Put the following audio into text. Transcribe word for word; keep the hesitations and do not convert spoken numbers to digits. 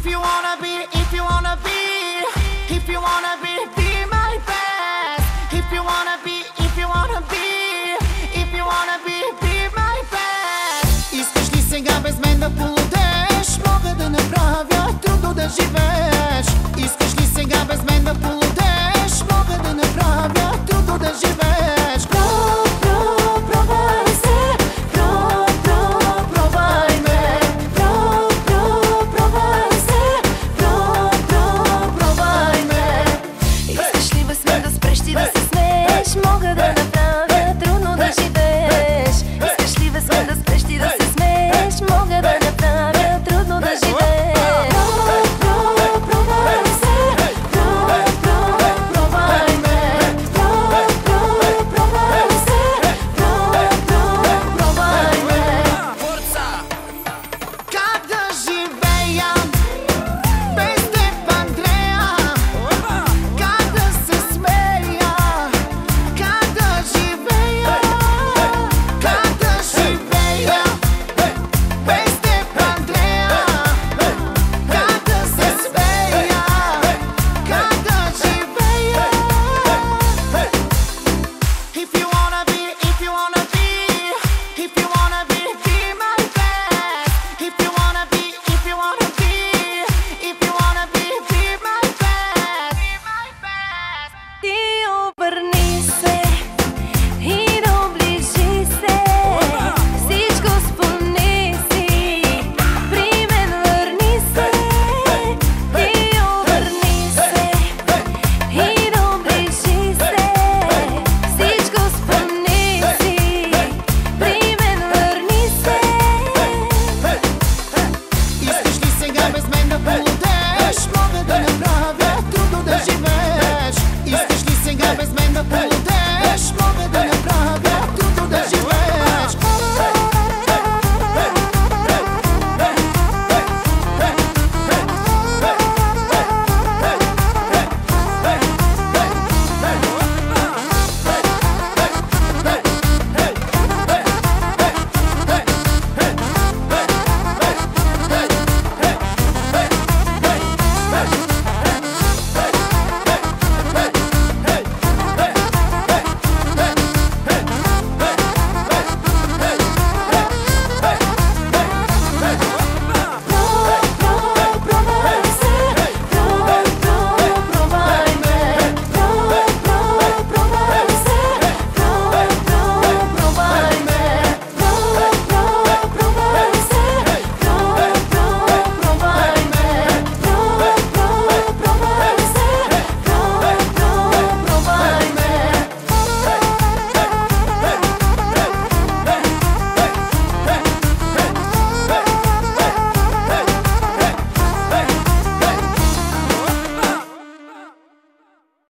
If you wanna be, if you wanna be, if you wanna be, be my best. If you wanna be, if you wanna be, if you wanna be, be my best. Искаш ли сега без мен да полудеш? Мога да направя трудно да живееш.